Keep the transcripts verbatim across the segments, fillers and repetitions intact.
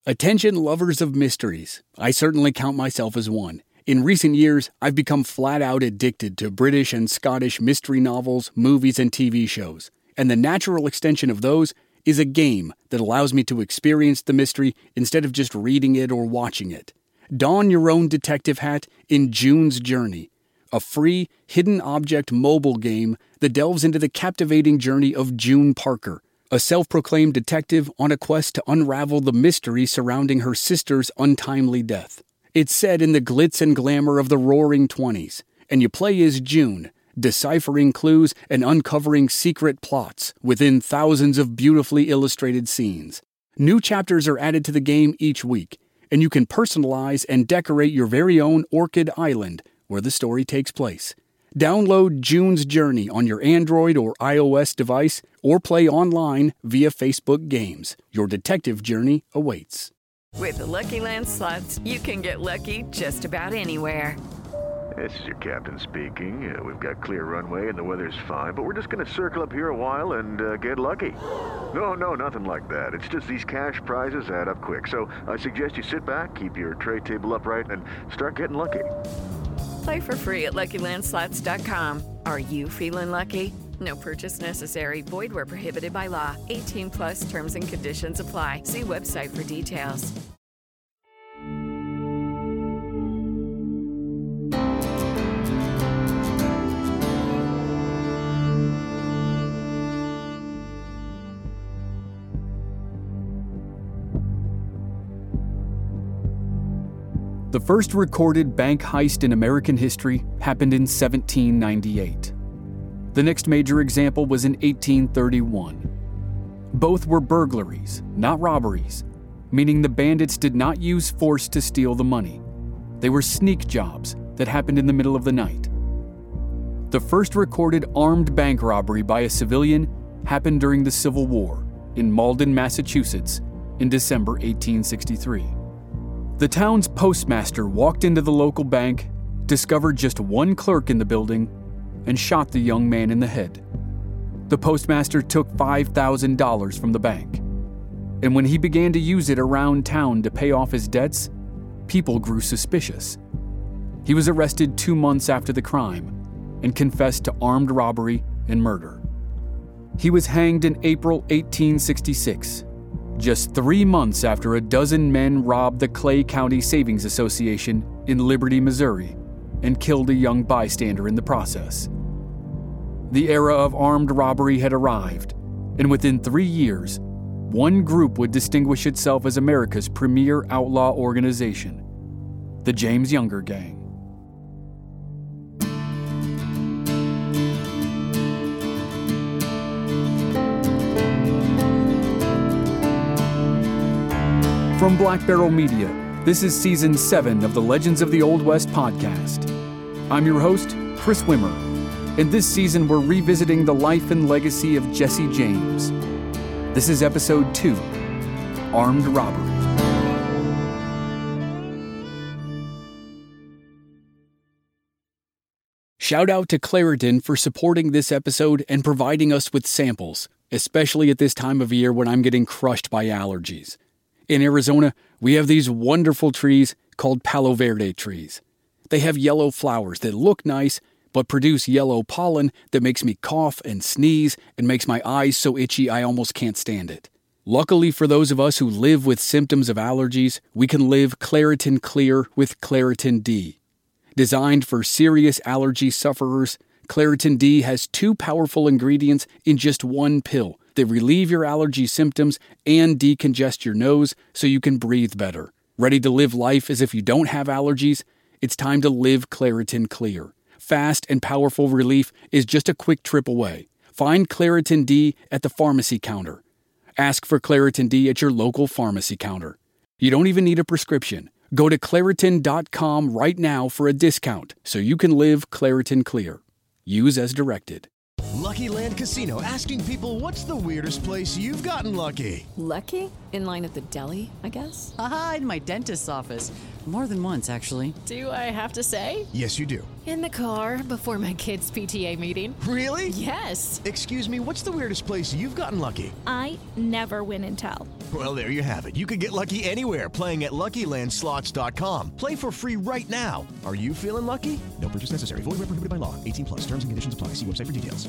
Attention lovers of mysteries. I certainly count myself as one. In recent years, I've become flat out addicted to British and Scottish mystery novels, movies, and T V shows. And the natural extension of those is a game that allows me to experience the mystery instead of just reading it or watching it. Don your own detective hat in June's Journey, a free, hidden object mobile game that delves into the captivating journey of June Parker, a self-proclaimed detective on a quest to unravel the mystery surrounding her sister's untimely death. It's set in the glitz and glamour of the Roaring Twenties, and you play as June, deciphering clues and uncovering secret plots within thousands of beautifully illustrated scenes. New chapters are added to the game each week, and you can personalize and decorate your very own Orchid Island, where the story takes place. Download June's Journey on your Android or iOS device, or play online via Facebook Games. Your detective journey awaits. With the Lucky Land Slots, you can get lucky just about anywhere. This is your captain speaking. Uh, we've got clear runway and the weather's fine, but we're just going to circle up here a while and uh, get lucky. No, no, nothing like that. It's just these cash prizes add up quick. So I suggest you sit back, keep your tray table upright, and start getting lucky. Play for free at Lucky Land Slots dot com. Are you feeling lucky? No purchase necessary. Void where prohibited by law. eighteen plus terms and conditions apply. See website for details. The first recorded bank heist in American history happened in seventeen ninety-eight. The next major example was in eighteen thirty-one. Both were burglaries, not robberies, meaning the bandits did not use force to steal the money. They were sneak jobs that happened in the middle of the night. The first recorded armed bank robbery by a civilian happened during the Civil War in Malden, Massachusetts, in December eighteen sixty-three. The town's postmaster walked into the local bank, discovered just one clerk in the building, and shot the young man in the head. The postmaster took five thousand dollars from the bank, and when he began to use it around town to pay off his debts, people grew suspicious. He was arrested two months after the crime and confessed to armed robbery and murder. He was hanged in April eighteen sixty-six, just three months after a dozen men robbed the Clay County Savings Association in Liberty, Missouri, and killed a young bystander in the process. The era of armed robbery had arrived, and within three years, one group would distinguish itself as America's premier outlaw organization, the James Younger Gang. From Black Barrel Media, this is Season seven of the Legends of the Old West podcast. I'm your host, Chris Wimmer, and this season we're revisiting the life and legacy of Jesse James. This is Episode two, Armed Robbery. Shout out to Claritin for supporting this episode and providing us with samples, especially at this time of year when I'm getting crushed by allergies. In Arizona, we have these wonderful trees called Palo Verde trees. They have yellow flowers that look nice, but produce yellow pollen that makes me cough and sneeze and makes my eyes so itchy I almost can't stand it. Luckily for those of us who live with symptoms of allergies, we can live Claritin Clear with Claritin D. Designed for serious allergy sufferers, Claritin D has two powerful ingredients in just one pill that relieve your allergy symptoms and decongest your nose so you can breathe better. Ready to live life as if you don't have allergies? It's time to live Claritin Clear. Fast and powerful relief is just a quick trip away. Find Claritin D at the pharmacy counter. Ask for Claritin D at your local pharmacy counter. You don't even need a prescription. Go to Claritin dot com right now for a discount so you can live Claritin Clear. Use as directed. Lucky Land Casino, asking people, what's the weirdest place you've gotten lucky? Lucky? In line at the deli, I guess? Aha, in my dentist's office. More than once, actually. Do I have to say? Yes, you do. In the car before my kids' P T A meeting. Really? Yes. Excuse me, what's the weirdest place you've gotten lucky? I never win and tell. Well, there you have it. You can get lucky anywhere, playing at Lucky Land Slots dot com. Play for free right now. Are you feeling lucky? No purchase necessary. Void where prohibited by law. eighteen plus. Terms and conditions apply. See website for details.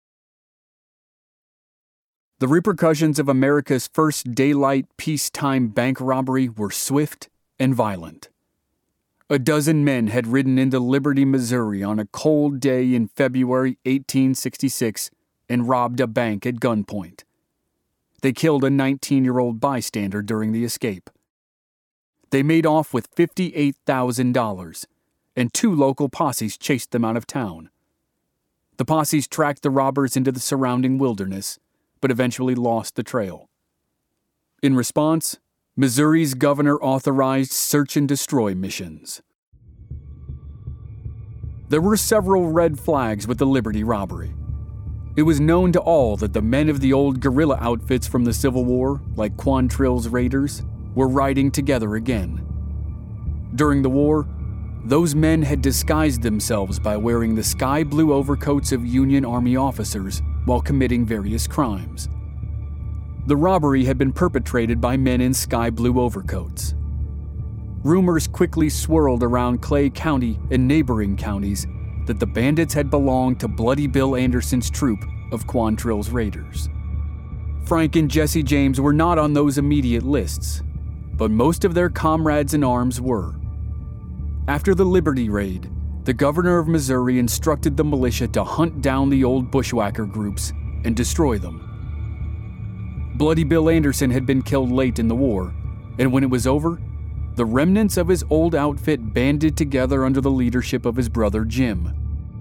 The repercussions of America's first daylight peacetime bank robbery were swift and violent. A dozen men had ridden into Liberty, Missouri on a cold day in February eighteen sixty-six and robbed a bank at gunpoint. They killed a nineteen-year-old bystander during the escape. They made off with fifty-eight thousand dollars, and two local posses chased them out of town. The posses tracked the robbers into the surrounding wilderness, but eventually lost the trail. In response, Missouri's governor authorized search and destroy missions. There were several red flags with the Liberty robbery. It was known to all that the men of the old guerrilla outfits from the Civil War, like Quantrill's Raiders, were riding together again. During the war, those men had disguised themselves by wearing the sky blue overcoats of Union Army officers while committing various crimes. The robbery had been perpetrated by men in sky blue overcoats. Rumors quickly swirled around Clay County and neighboring counties that the bandits had belonged to Bloody Bill Anderson's troop of Quantrill's Raiders. Frank and Jesse James were not on those immediate lists, but most of their comrades in arms were. After the Liberty raid, the governor of Missouri instructed the militia to hunt down the old bushwhacker groups and destroy them. Bloody Bill Anderson had been killed late in the war, and when it was over, the remnants of his old outfit banded together under the leadership of his brother Jim.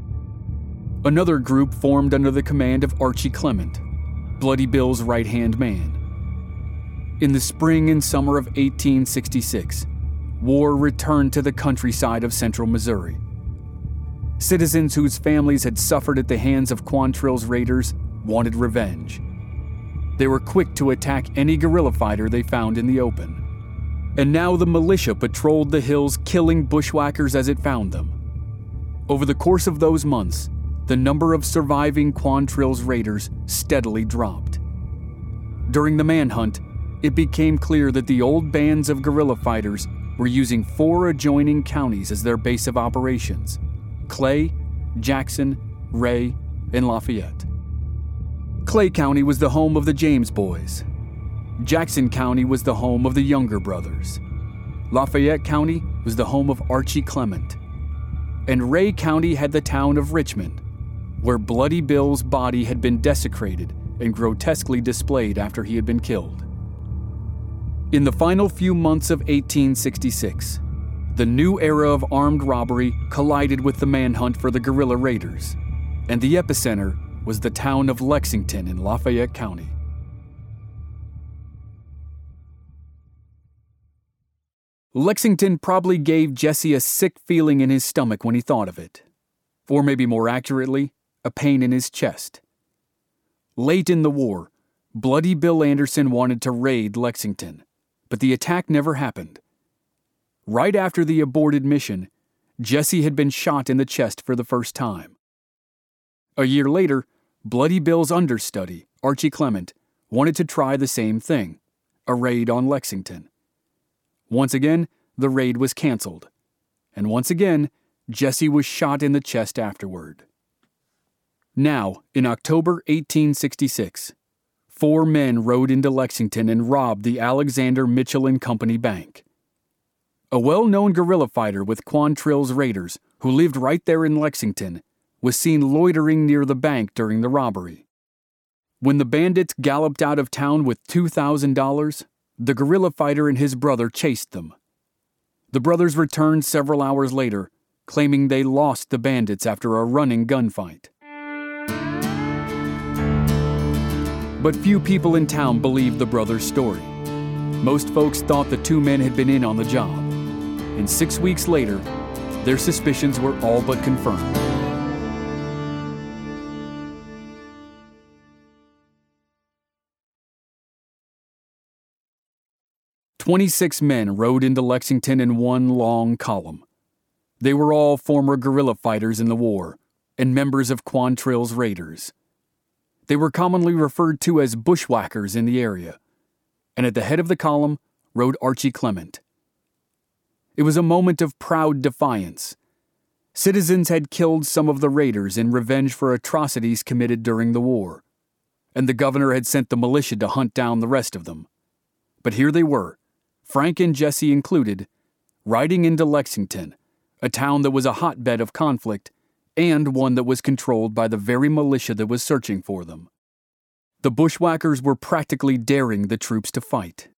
Another group formed under the command of Archie Clement, Bloody Bill's right-hand man. In the spring and summer of eighteen sixty-six, war returned to the countryside of central Missouri. Citizens whose families had suffered at the hands of Quantrill's Raiders wanted revenge. They were quick to attack any guerrilla fighter they found in the open. And now the militia patrolled the hills, killing bushwhackers as it found them. Over the course of those months, the number of surviving Quantrill's Raiders steadily dropped. During the manhunt, it became clear that the old bands of guerrilla fighters were using four adjoining counties as their base of operations: Clay, Jackson, Ray, and Lafayette. Clay County was the home of the James boys. Jackson County was the home of the Younger brothers. Lafayette County was the home of Archie Clement. And Ray County had the town of Richmond, where Bloody Bill's body had been desecrated and grotesquely displayed after he had been killed. In the final few months of eighteen sixty-six, the new era of armed robbery collided with the manhunt for the guerrilla raiders, and the epicenter was the town of Lexington in Lafayette County. Lexington probably gave Jesse a sick feeling in his stomach when he thought of it, or maybe more accurately, a pain in his chest. Late in the war, Bloody Bill Anderson wanted to raid Lexington, but the attack never happened. Right after the aborted mission, Jesse had been shot in the chest for the first time. A year later, Bloody Bill's understudy, Archie Clement, wanted to try the same thing, a raid on Lexington. Once again, the raid was canceled, and once again, Jesse was shot in the chest afterward. Now, in October eighteen sixty-six, four men rode into Lexington and robbed the Alexander Mitchell and Company Bank. A well-known guerrilla fighter with Quantrill's Raiders, who lived right there in Lexington, was seen loitering near the bank during the robbery. When the bandits galloped out of town with two thousand dollars, the guerrilla fighter and his brother chased them. The brothers returned several hours later, claiming they lost the bandits after a running gunfight. But few people in town believed the brothers' story. Most folks thought the two men had been in on the job, and six weeks later, their suspicions were all but confirmed. Twenty-six men rode into Lexington in one long column. They were all former guerrilla fighters in the war and members of Quantrill's Raiders. They were commonly referred to as bushwhackers in the area, and at the head of the column rode Archie Clement. It was a moment of proud defiance. Citizens had killed some of the raiders in revenge for atrocities committed during the war, and the governor had sent the militia to hunt down the rest of them. But here they were, Frank and Jesse included, riding into Lexington, a town that was a hotbed of conflict and one that was controlled by the very militia that was searching for them. The bushwhackers were practically daring the troops to fight.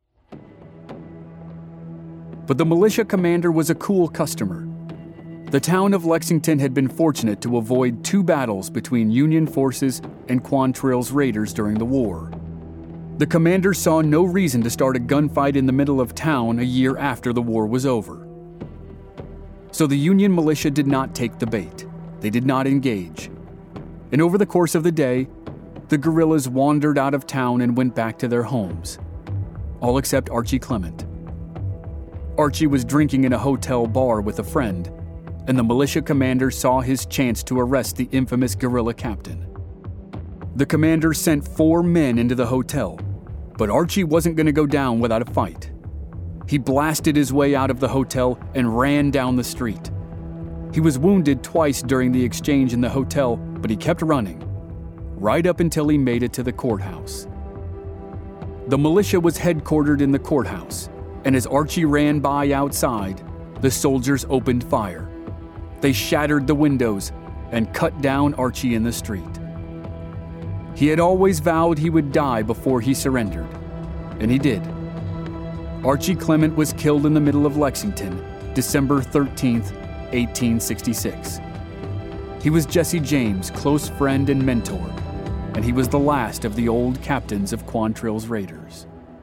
But the militia commander was a cool customer. The town of Lexington had been fortunate to avoid two battles between Union forces and Quantrill's raiders during the war. The commander saw no reason to start a gunfight in the middle of town a year after the war was over. So the Union militia did not take the bait. They did not engage. And over the course of the day, the guerrillas wandered out of town and went back to their homes, all except Archie Clement. Archie was drinking in a hotel bar with a friend, and the militia commander saw his chance to arrest the infamous guerrilla captain. The commander sent four men into the hotel, but Archie wasn't going to go down without a fight. He blasted his way out of the hotel and ran down the street. He was wounded twice during the exchange in the hotel, but he kept running, right up until he made it to the courthouse. The militia was headquartered in the courthouse, and as Archie ran by outside, the soldiers opened fire. They shattered the windows and cut down Archie in the street. He had always vowed he would die before he surrendered, and he did. Archie Clement was killed in the middle of Lexington, December thirteenth, eighteen sixty-six. He was Jesse James' close friend and mentor, and he was the last of the old captains of Quantrill's raiders.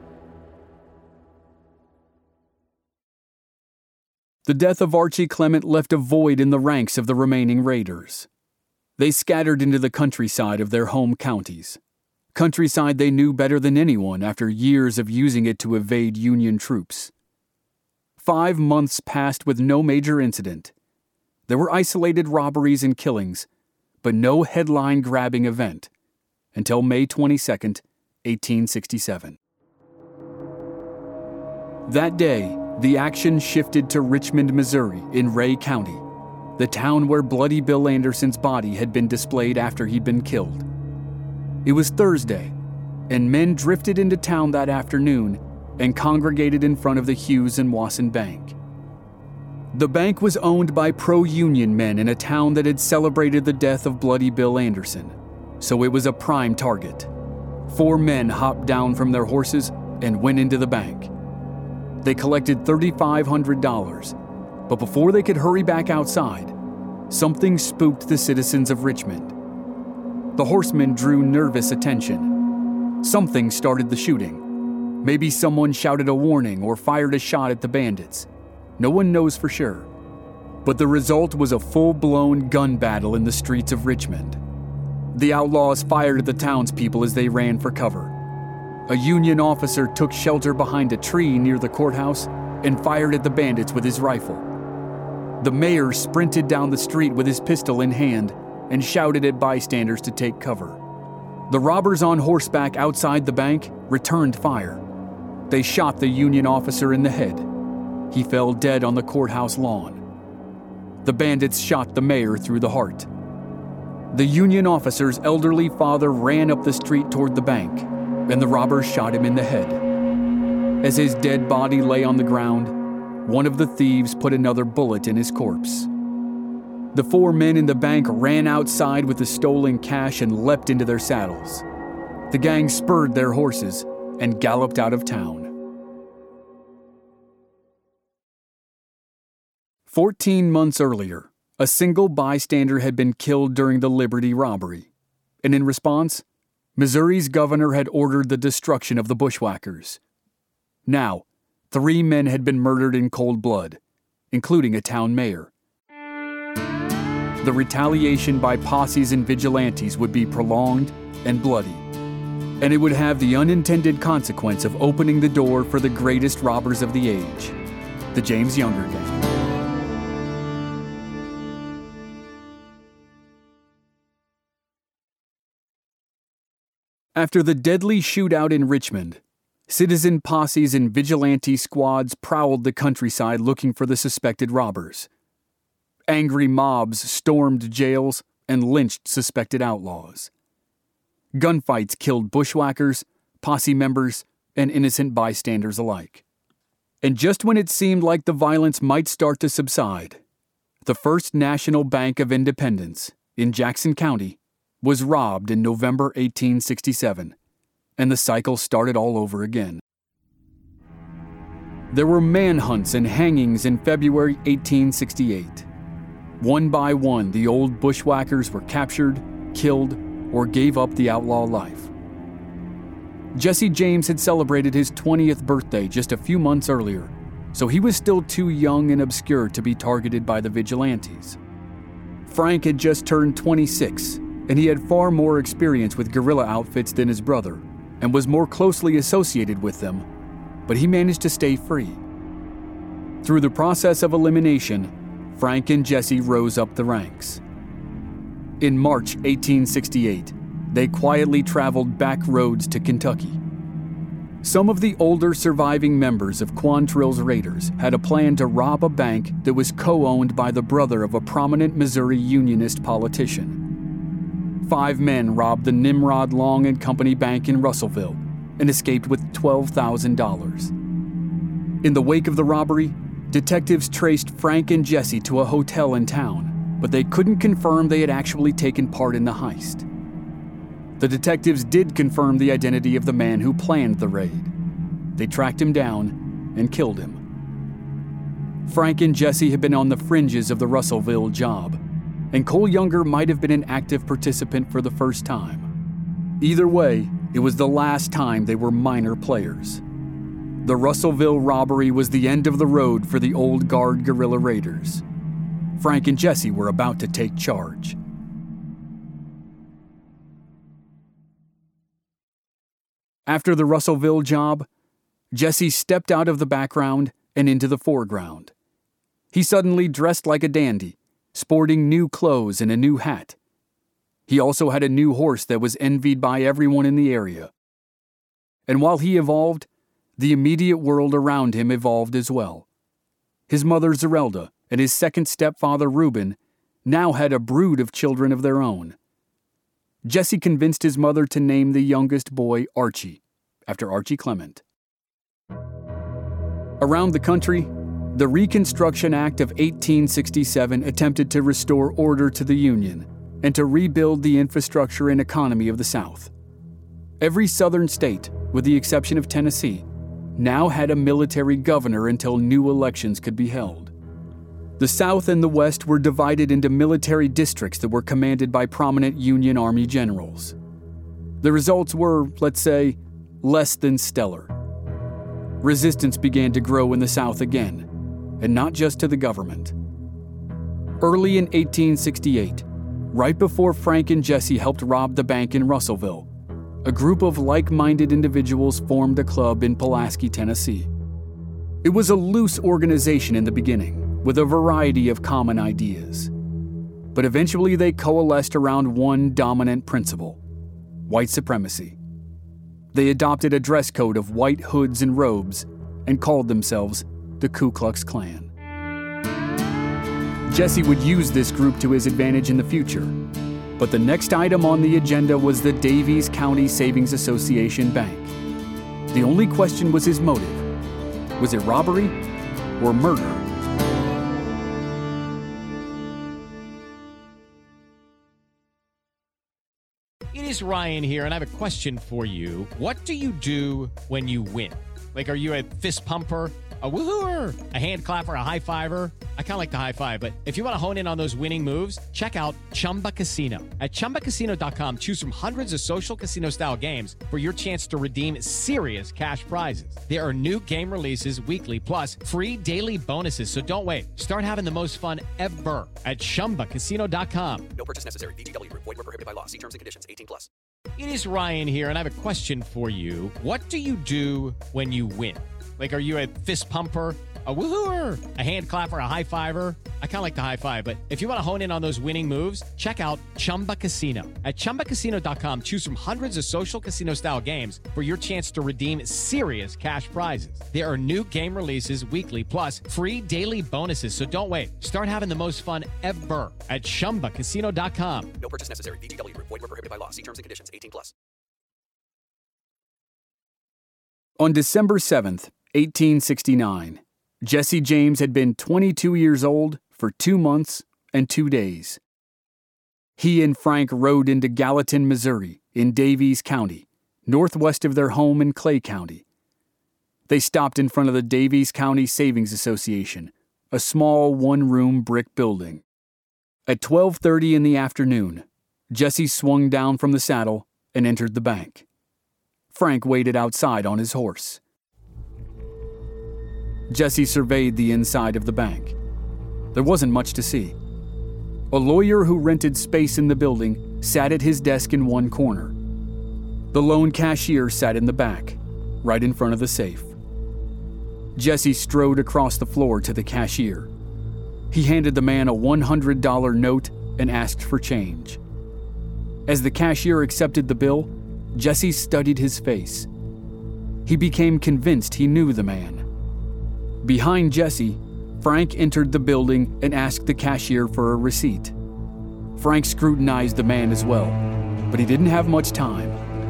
The death of Archie Clement left a void in the ranks of the remaining raiders. They scattered into the countryside of their home counties, countryside they knew better than anyone after years of using it to evade Union troops. Five months passed with no major incident. There were isolated robberies and killings, but no headline-grabbing event, until May twenty-second, eighteen sixty-seven. That day, the action shifted to Richmond, Missouri, in Ray County, the town where Bloody Bill Anderson's body had been displayed after he'd been killed. It was Thursday, and men drifted into town that afternoon and congregated in front of the Hughes and Wasson Bank. The bank was owned by pro-Union men in a town that had celebrated the death of Bloody Bill Anderson, so it was a prime target. Four men hopped down from their horses and went into the bank. They collected three thousand five hundred dollars, but before they could hurry back outside, something spooked the citizens of Richmond. The horsemen drew nervous attention. Something started the shooting. Maybe someone shouted a warning or fired a shot at the bandits. No one knows for sure. But the result was a full-blown gun battle in the streets of Richmond. The outlaws fired at the townspeople as they ran for cover. A Union officer took shelter behind a tree near the courthouse and fired at the bandits with his rifle. The mayor sprinted down the street with his pistol in hand and shouted at bystanders to take cover. The robbers on horseback outside the bank returned fire. They shot the Union officer in the head. He fell dead on the courthouse lawn. The bandits shot the mayor through the heart. The Union officer's elderly father ran up the street toward the bank, and the robbers shot him in the head. As his dead body lay on the ground, one of the thieves put another bullet in his corpse. The four men in the bank ran outside with the stolen cash and leapt into their saddles. The gang spurred their horses and galloped out of town. Fourteen months earlier, a single bystander had been killed during the Liberty robbery, and in response, Missouri's governor had ordered the destruction of the bushwhackers. Now, three men had been murdered in cold blood, including a town mayor. The retaliation by posses and vigilantes would be prolonged and bloody, and it would have the unintended consequence of opening the door for the greatest robbers of the age, the James Younger Gang. After the deadly shootout in Richmond, Citizen posses and vigilante squads prowled the countryside looking for the suspected robbers. Angry mobs stormed jails and lynched suspected outlaws. Gunfights killed bushwhackers, posse members, and innocent bystanders alike. And just when it seemed like the violence might start to subside, the First National Bank of Independence in Jackson County was robbed in November eighteen sixty-seven, and the cycle started all over again. There were manhunts and hangings in February eighteen sixty-eight. One by one, the old bushwhackers were captured, killed, or gave up the outlaw life. Jesse James had celebrated his twentieth birthday just a few months earlier, so he was still too young and obscure to be targeted by the vigilantes. Frank had just turned twenty-six, and he had far more experience with guerrilla outfits than his brother, and was more closely associated with them, but he managed to stay free. Through the process of elimination, Frank and Jesse rose up the ranks. In March eighteen sixty-eight, they quietly traveled back roads to Kentucky. Some of the older surviving members of Quantrill's Raiders had a plan to rob a bank that was co-owned by the brother of a prominent Missouri Unionist politician. Five men robbed the Nimrod Long and Company Bank in Russellville and escaped with twelve thousand dollars. In the wake of the robbery, detectives traced Frank and Jesse to a hotel in town, but they couldn't confirm they had actually taken part in the heist. The detectives did confirm the identity of the man who planned the raid. They tracked him down and killed him. Frank and Jesse had been on the fringes of the Russellville job, and Cole Younger might have been an active participant for the first time. Either way, it was the last time they were minor players. The Russellville robbery was the end of the road for the old guard guerrilla raiders. Frank and Jesse were about to take charge. After the Russellville job, Jesse stepped out of the background and into the foreground. He suddenly dressed like a dandy, sporting new clothes and a new hat. He also had a new horse that was envied by everyone in the area. And while he evolved, the immediate world around him evolved as well. His mother Zerelda and his second stepfather Reuben now had a brood of children of their own. Jesse convinced his mother to name the youngest boy Archie, after Archie Clement. Around the country, the Reconstruction Act of eighteen sixty-seven attempted to restore order to the Union and to rebuild the infrastructure and economy of the South. Every southern state, with the exception of Tennessee, now had a military governor until new elections could be held. The South and the West were divided into military districts that were commanded by prominent Union Army generals. The results were, let's say, less than stellar. Resistance began to grow in the South again, and not just to the government. Early in eighteen sixty-eight, right before Frank and Jesse helped rob the bank in Russellville, a group of like-minded individuals formed a club in Pulaski, Tennessee. It was a loose organization in the beginning, with a variety of common ideas. But eventually they coalesced around one dominant principle: white supremacy. They adopted a dress code of white hoods and robes and called themselves the Ku Klux Klan. Jesse would use this group to his advantage in the future, but the next item on the agenda was the Daviess County Savings Association Bank. The only question was his motive. Was it robbery or murder? It is Ryan here, and I have a question for you. What do you do when you win? Like, are you a fist pumper, a woo-hooer, a hand clapper, a high fiver? I kind of like the high five, but if you want to hone in on those winning moves, check out Chumba Casino. At chumba casino dot com, choose from hundreds of social casino-style games for your chance to redeem serious cash prizes. There are new game releases weekly, plus free daily bonuses. So don't wait. Start having the most fun ever at chumba casino dot com. No purchase necessary. V G W. Void where prohibited by law. See terms and conditions. eighteen plus. It is Ryan here, and I have a question for you. What do you do when you win? Like, are you a fist pumper, A woohooer, a hand clapper, a high fiver. I kind of like the high five, but if you want to hone in on those winning moves, check out Chumba Casino. At chumba casino dot com, choose from hundreds of social casino style games for your chance to redeem serious cash prizes. There are new game releases weekly, plus free daily bonuses. So don't wait. Start having the most fun ever at chumba casino dot com. No purchase necessary. V G W. Void where prohibited by law. See terms and conditions. eighteen plus. On December seventh, eighteen sixty-nine, Jesse James had been twenty-two years old for two months and two days. He and Frank rode into Gallatin, Missouri, in Daviess County, northwest of their home in Clay County. They stopped in front of the Daviess County Savings Association, a small one-room brick building. At twelve thirty in the afternoon, Jesse swung down from the saddle and entered the bank. Frank waited outside on his horse. Jesse surveyed the inside of the bank. There wasn't much to see. A lawyer who rented space in the building sat at his desk in one corner. The lone cashier sat in the back, right in front of the safe. Jesse strode across the floor to the cashier. He handed the man a one hundred dollar note and asked for change. As the cashier accepted the bill, Jesse studied his face. He became convinced he knew the man. Behind Jesse, Frank entered the building and asked the cashier for a receipt. Frank scrutinized the man as well, but he didn't have much time.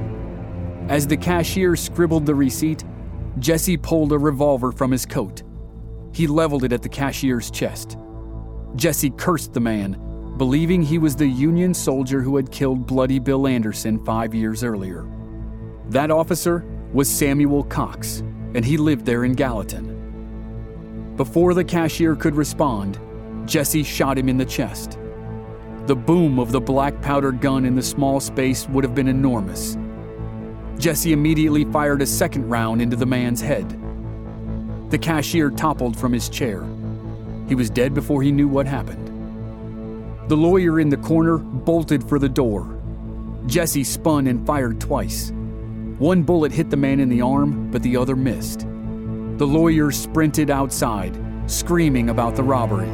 As the cashier scribbled the receipt, Jesse pulled a revolver from his coat. He leveled it at the cashier's chest. Jesse cursed the man, believing he was the Union soldier who had killed Bloody Bill Anderson five years earlier. That officer was Samuel Cox, and he lived there in Gallatin. Before the cashier could respond, Jesse shot him in the chest. The boom of the black powder gun in the small space would have been enormous. Jesse immediately fired a second round into the man's head. The cashier toppled from his chair. He was dead before he knew what happened. The lawyer in the corner bolted for the door. Jesse spun and fired twice. One bullet hit the man in the arm, but the other missed. The lawyer sprinted outside, screaming about the robbery.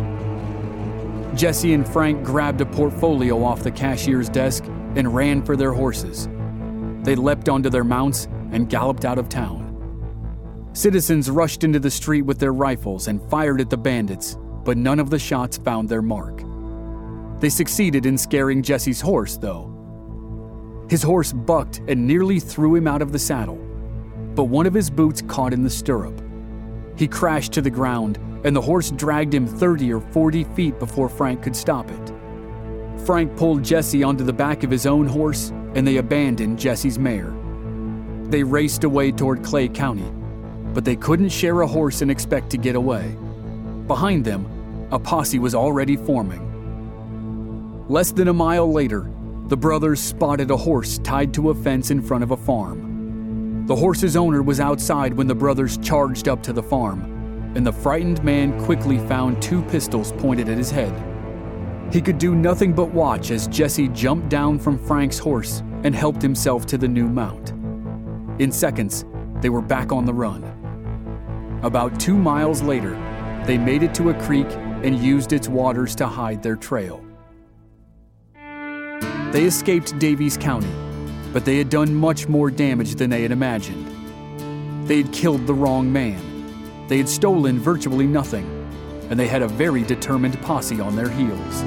Jesse and Frank grabbed a portfolio off the cashier's desk and ran for their horses. They leapt onto their mounts and galloped out of town. Citizens rushed into the street with their rifles and fired at the bandits, but none of the shots found their mark. They succeeded in scaring Jesse's horse, though. His horse bucked and nearly threw him out of the saddle, but one of his boots caught in the stirrup. He crashed to the ground, and the horse dragged him thirty or forty feet before Frank could stop it. Frank pulled Jesse onto the back of his own horse, and they abandoned Jesse's mare. They raced away toward Clay County, but they couldn't share a horse and expect to get away. Behind them, a posse was already forming. Less than a mile later, the brothers spotted a horse tied to a fence in front of a farm. The horse's owner was outside when the brothers charged up to the farm, and the frightened man quickly found two pistols pointed at his head. He could do nothing but watch as Jesse jumped down from Frank's horse and helped himself to the new mount. In seconds, they were back on the run. About two miles later, they made it to a creek and used its waters to hide their trail. They escaped Daviess County, but they had done much more damage than they had imagined. They had killed the wrong man. They had stolen virtually nothing, and they had a very determined posse on their heels.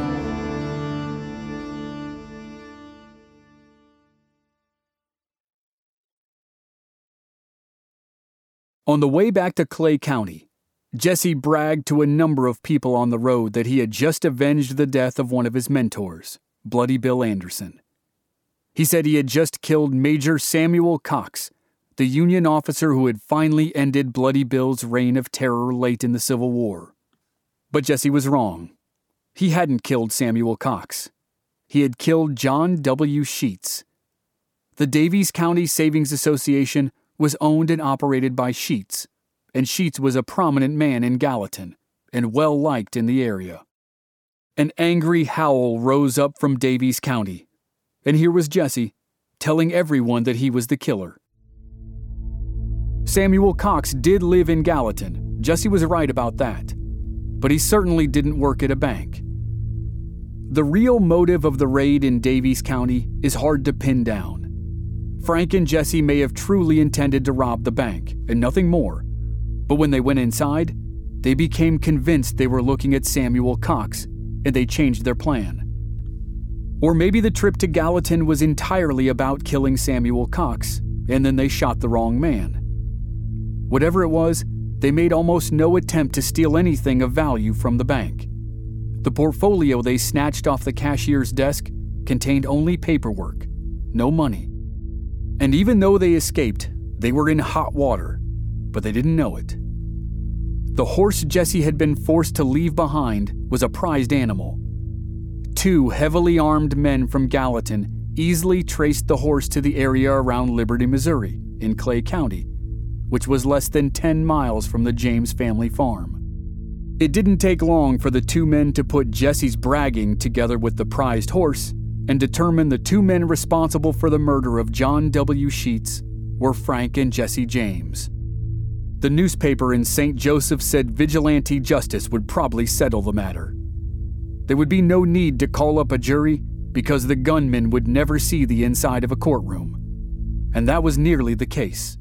On the way back to Clay County, Jesse bragged to a number of people on the road that he had just avenged the death of one of his mentors, Bloody Bill Anderson. He said he had just killed Major Samuel Cox, the Union officer who had finally ended Bloody Bill's reign of terror late in the Civil War. But Jesse was wrong. He hadn't killed Samuel Cox. He had killed John W. Sheets. The Daviess County Savings Association was owned and operated by Sheets, and Sheets was a prominent man in Gallatin and well-liked in the area. An angry howl rose up from Daviess County, and here was Jesse telling everyone that he was the killer. Samuel Cox did live in Gallatin, Jesse was right about that, but he certainly didn't work at a bank. The real motive of the raid in Daviess County is hard to pin down. Frank and Jesse may have truly intended to rob the bank, and nothing more, but when they went inside, they became convinced they were looking at Samuel Cox, and they changed their plan. Or maybe the trip to Gallatin was entirely about killing Samuel Cox, and then they shot the wrong man. Whatever it was, they made almost no attempt to steal anything of value from the bank. The portfolio they snatched off the cashier's desk contained only paperwork, no money. And even though they escaped, they were in hot water, but they didn't know it. The horse Jesse had been forced to leave behind was a prized animal. Two heavily armed men from Gallatin easily traced the horse to the area around Liberty, Missouri, in Clay County, which was less than ten miles from the James family farm. It didn't take long for the two men to put Jesse's bragging together with the prized horse and determine the two men responsible for the murder of John W. Sheets were Frank and Jesse James. The newspaper in Saint Joseph said vigilante justice would probably settle the matter. There would be no need to call up a jury because the gunmen would never see the inside of a courtroom. And that was nearly the case.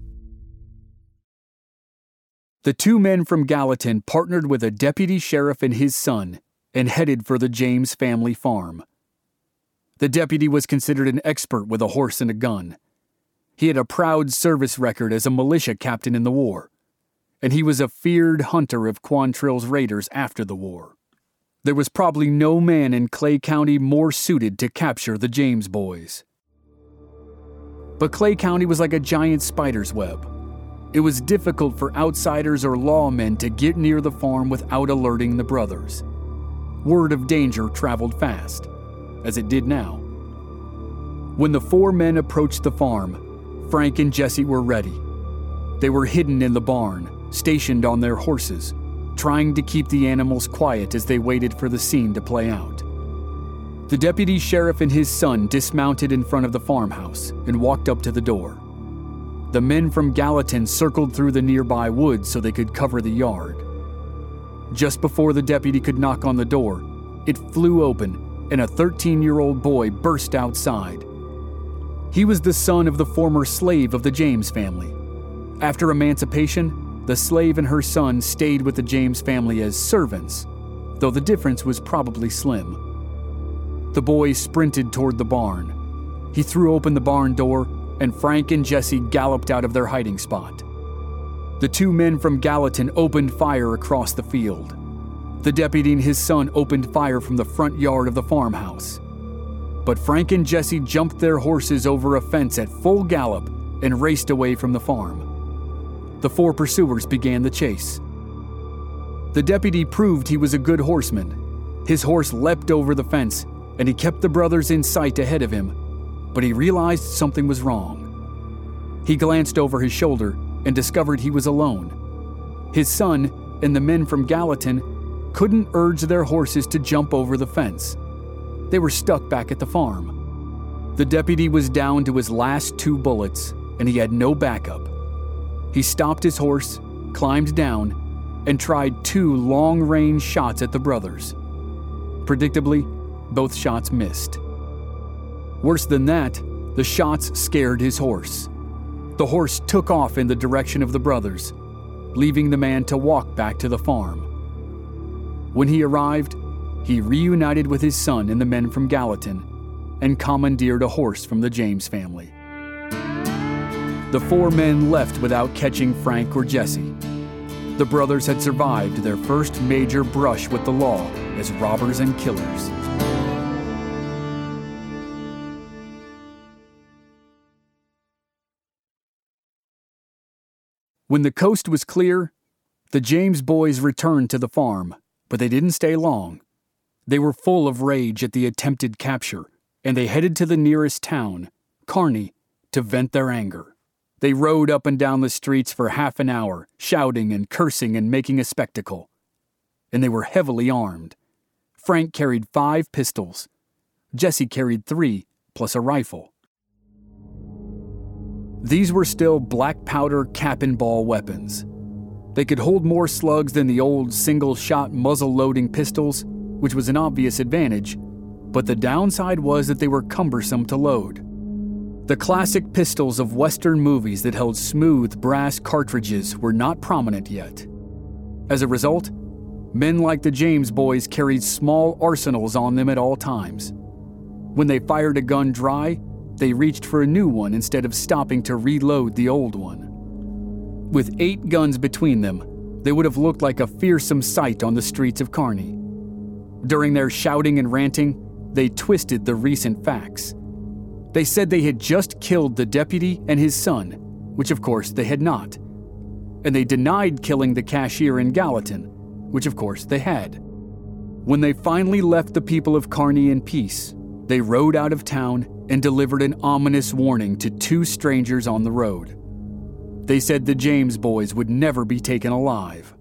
The two men from Gallatin partnered with a deputy sheriff and his son and headed for the James family farm. The deputy was considered an expert with a horse and a gun. He had a proud service record as a militia captain in the war, and he was a feared hunter of Quantrill's raiders after the war. There was probably no man in Clay County more suited to capture the James boys. But Clay County was like a giant spider's web. It was difficult for outsiders or lawmen to get near the farm without alerting the brothers. Word of danger traveled fast, as it did now. When the four men approached the farm, Frank and Jesse were ready. They were hidden in the barn, stationed on their horses, trying to keep the animals quiet as they waited for the scene to play out. The deputy sheriff and his son dismounted in front of the farmhouse and walked up to the door. The men from Gallatin circled through the nearby woods so they could cover the yard. Just before the deputy could knock on the door, it flew open and a thirteen-year-old boy burst outside. He was the son of the former slave of the James family. After emancipation, the slave and her son stayed with the James family as servants, though the difference was probably slim. The boy sprinted toward the barn. He threw open the barn door, and Frank and Jesse galloped out of their hiding spot. The two men from Gallatin opened fire across the field. The deputy and his son opened fire from the front yard of the farmhouse. But Frank and Jesse jumped their horses over a fence at full gallop and raced away from the farm. The four pursuers began the chase. The deputy proved he was a good horseman. His horse leapt over the fence, and he kept the brothers in sight ahead of him, but he realized something was wrong. He glanced over his shoulder and discovered he was alone. His son and the men from Gallatin couldn't urge their horses to jump over the fence. They were stuck back at the farm. The deputy was down to his last two bullets, and he had no backup. He stopped his horse, climbed down, and tried two long-range shots at the brothers. Predictably, both shots missed. Worse than that, the shots scared his horse. The horse took off in the direction of the brothers, leaving the man to walk back to the farm. When he arrived, he reunited with his son and the men from Gallatin and commandeered a horse from the James family. The four men left without catching Frank or Jesse. The brothers had survived their first major brush with the law as robbers and killers. When the coast was clear, the James boys returned to the farm, but they didn't stay long. They were full of rage at the attempted capture, and they headed to the nearest town, Kearney, to vent their anger. They rode up and down the streets for half an hour, shouting and cursing and making a spectacle. And they were heavily armed. Frank carried five pistols. Jesse carried three, plus a rifle. These were still black powder cap and ball weapons. They could hold more slugs than the old single-shot muzzle-loading pistols, which was an obvious advantage, but the downside was that they were cumbersome to load. The classic pistols of Western movies that held smooth brass cartridges were not prominent yet. As a result, men like the James boys carried small arsenals on them at all times. When they fired a gun dry, they reached for a new one instead of stopping to reload the old one. With eight guns between them, they would have looked like a fearsome sight on the streets of Kearney. During their shouting and ranting, they twisted the recent facts. They said they had just killed the deputy and his son, which of course they had not. And they denied killing the cashier in Gallatin, which of course they had. When they finally left the people of Kearney in peace, they rode out of town and delivered an ominous warning to two strangers on the road. They said the James boys would never be taken alive.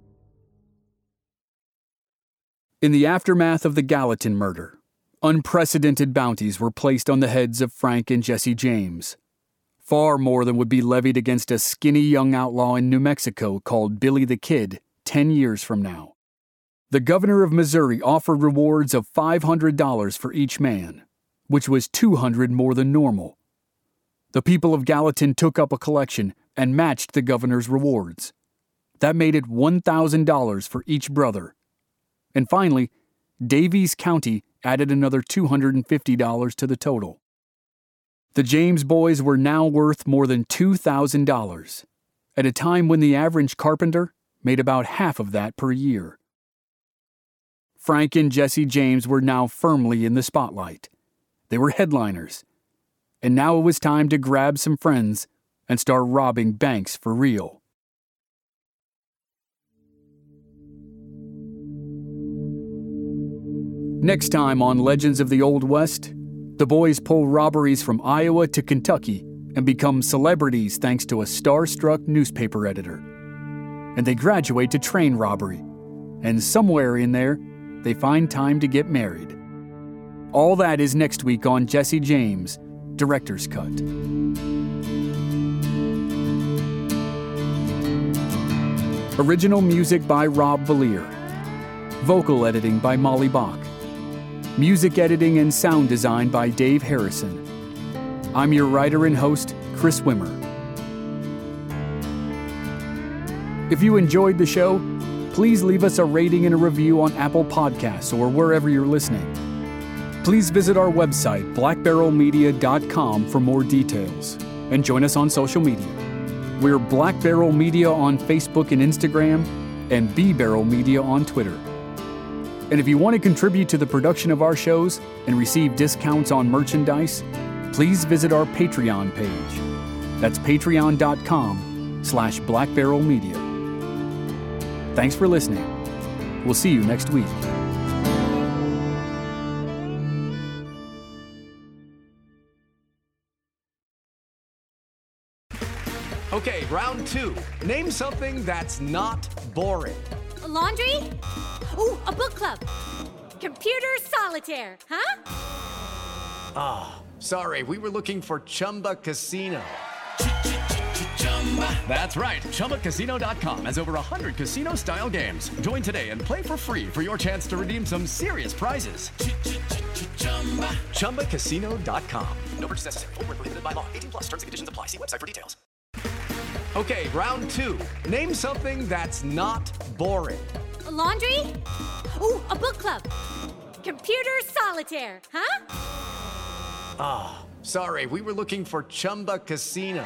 In the aftermath of the Gallatin murder, unprecedented bounties were placed on the heads of Frank and Jesse James. Far more than would be levied against a skinny young outlaw in New Mexico called Billy the Kid ten years from now. The governor of Missouri offered rewards of five hundred dollars for each man, which was two hundred dollars more than normal. The people of Gallatin took up a collection and matched the governor's rewards. That made it one thousand dollars for each brother. And finally, Daviess County added another two hundred fifty dollars to the total. The James boys were now worth more than two thousand dollars, at a time when the average carpenter made about half of that per year. Frank and Jesse James were now firmly in the spotlight. They were headliners. And now it was time to grab some friends and start robbing banks for real. Next time on Legends of the Old West, the boys pull robberies from Iowa to Kentucky and become celebrities thanks to a starstruck newspaper editor. And they graduate to train robbery, and somewhere in there, they find time to get married. All that is next week on Jesse James, Director's Cut. Original music by Rob Valier. Vocal editing by Molly Bach. Music editing and sound design by Dave Harrison. I'm your writer and host, Chris Wimmer. If you enjoyed the show, please leave us a rating and a review on Apple Podcasts or wherever you're listening. Please visit our website, black barrel media dot com, for more details, and join us on social media. We're Black Barrel Media on Facebook and Instagram, and B Barrel Media on Twitter. And if you want to contribute to the production of our shows and receive discounts on merchandise, please visit our Patreon page. That's patreon.com slash Black Barrel Media. Thanks for listening. We'll see you next week. Okay, round two. Name something that's not boring. A laundry? Ooh, a book club. Computer solitaire, huh? Ah, oh, sorry, we were looking for Chumba Casino. That's right, Chumba Casino dot com has over one hundred casino-style games. Join today and play for free for your chance to redeem some serious prizes. Chumba Casino dot com. No purchase necessary. Void where prohibited by law. eighteen plus terms and conditions apply. See website for details. Okay, round two. Name something that's not boring. A laundry? Ooh, a book club. Computer solitaire, huh? Ah, oh, sorry, we were looking for Chumba Casino.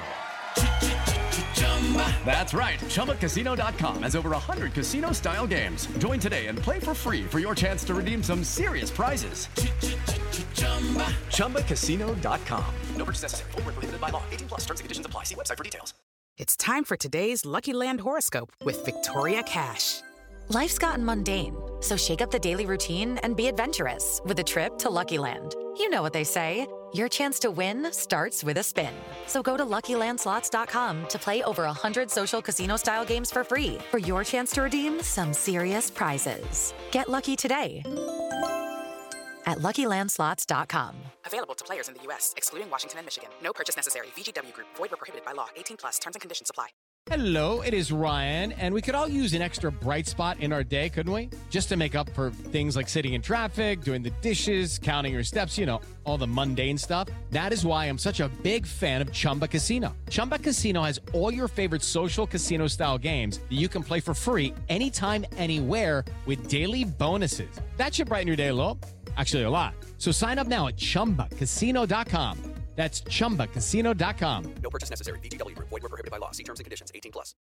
That's right, Chumba Casino dot com has over one hundred casino-style games. Join today and play for free for your chance to redeem some serious prizes. Chumba Casino dot com. No purchase necessary. Void where prohibited by law. eighteen plus terms and conditions apply. See website for details. It's time for today's Lucky Land horoscope with Victoria Cash. Life's gotten mundane, so shake up the daily routine and be adventurous with a trip to Lucky Land. You know what they say, your chance to win starts with a spin. So go to Lucky Land Slots dot com to play over one hundred social casino-style games for free for your chance to redeem some serious prizes. Get lucky today at Lucky Land Slots dot com. Available to players in the U S, excluding Washington and Michigan. No purchase necessary. V G W Group. Void where prohibited by law. eighteen plus. Terms and conditions apply. Hello, it is Ryan, and we could all use an extra bright spot in our day, couldn't we? Just to make up for things like sitting in traffic, doing the dishes, counting your steps, you know, all the mundane stuff. That is why I'm such a big fan of Chumba Casino. Chumba Casino has all your favorite social casino-style games that you can play for free anytime, anywhere with daily bonuses. That should brighten your day a little. Actually, a lot. So sign up now at chumba casino dot com. That's chumba casino dot com. No purchase necessary. V G W Group. Void where prohibited by law. See terms and conditions. eighteen plus.